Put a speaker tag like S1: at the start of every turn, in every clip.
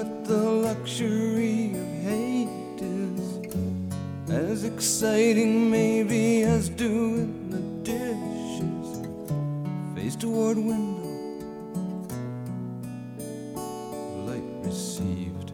S1: but the luxury of hate is as exciting maybe as doing the dishes. Face toward window, light received.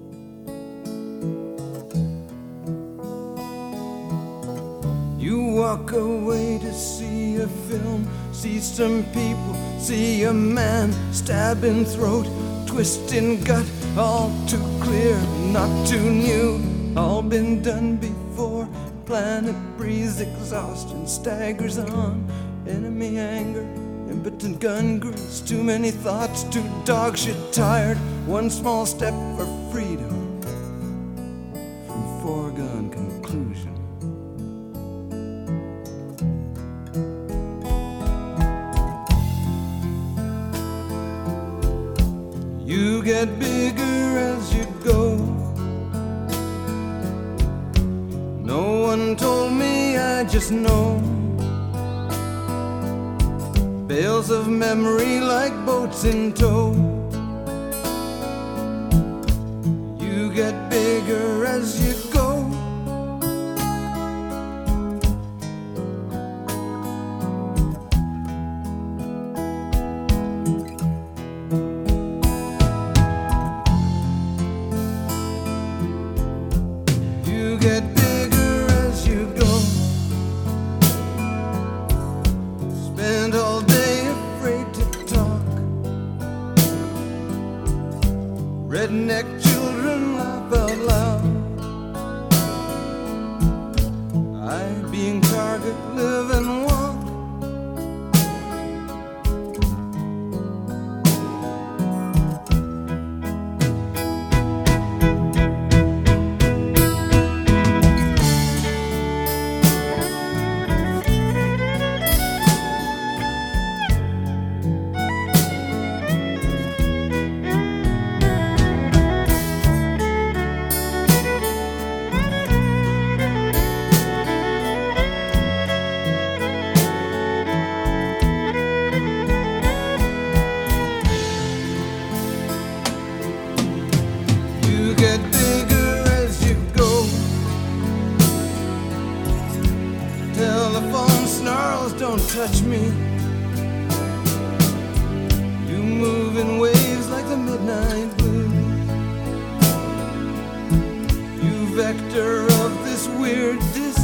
S1: You walk away to see a film, see some people, see a man stabbing throat, twisting gut, all too clear, not too new, all been done before. Planet breathes exhaustion, staggers on, enemy anger, impotent gun grist, too many thoughts, too dog shit tired, one small step for freedom from foregone conclusion. You get bigger as you go. No one told me, I just know. Bales of memory like boats in tow. You get bigger as you go. Get bigger as you go. Spend all day afraid to talk. Redneck children laugh out loud. I, being target, live and walk. You get bigger as you go. Telephone snarls, don't touch me. You move in waves like the midnight blues. You vector of this weird disease.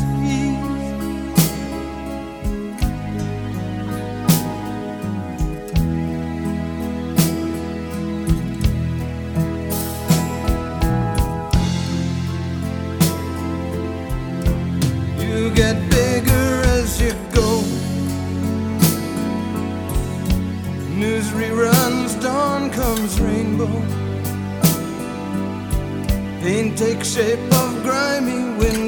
S1: You get bigger as you go. News reruns, dawn comes rainbow. Pain takes shape of grimy windows.